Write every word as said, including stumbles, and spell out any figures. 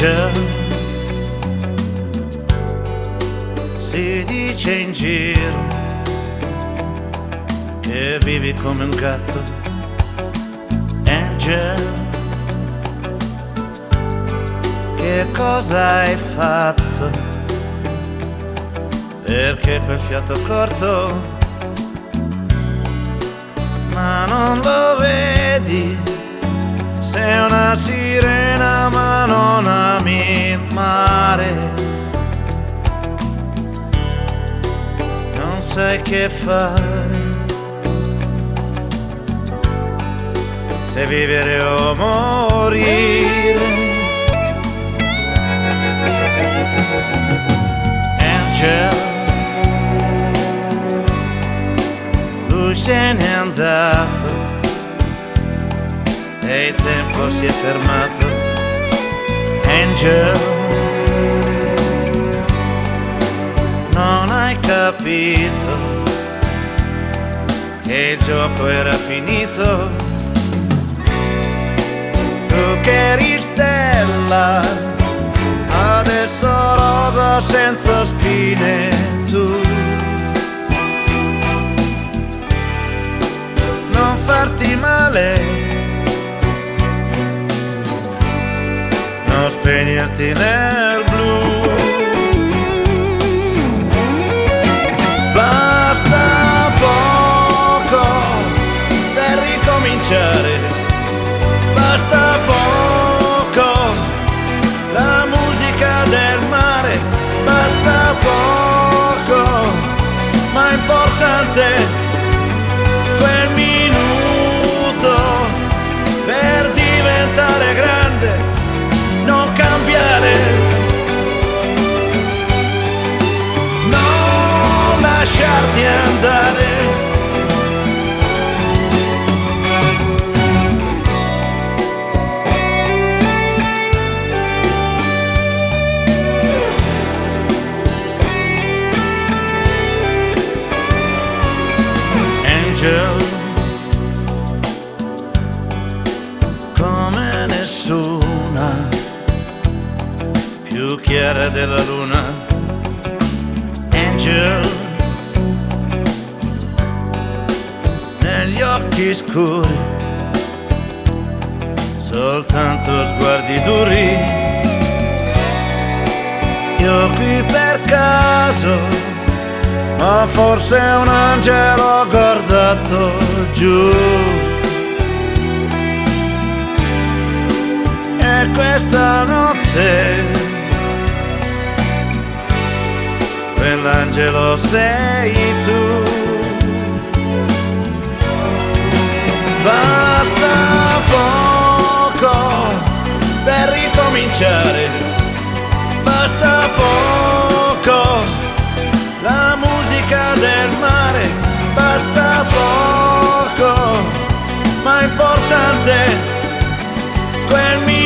Angel, si dice in giro che vivi come un gatto. Angel, che cosa hai fatto? Perché quel fiato corto? Ma non lo vedi? Sei una sirena ma non ami il mare. Non sai che fare, se vivere o morire. Angel, lui se n'è andato e il tempo si è fermato. Angel, non hai capito che il gioco era finito. Tu che eri stella, adesso rosa senza spine. Tu non farti male, non spegnerti nel blu. Basta poco per ricominciare, basta poco la musica del mare, basta poco, ma è importante quel minuto per diventare grande, non cambiare, non lasciarti andare. Angel, come nessuna, più chiara della luna. Angel, negli occhi scuri, soltanto sguardi duri. Io qui per caso, ma forse un angelo ho guardato giù. E questa notte quell'angelo sei tu. Basta poco per ricominciare, basta poco la musica del mare, basta poco, ma è importante quel mio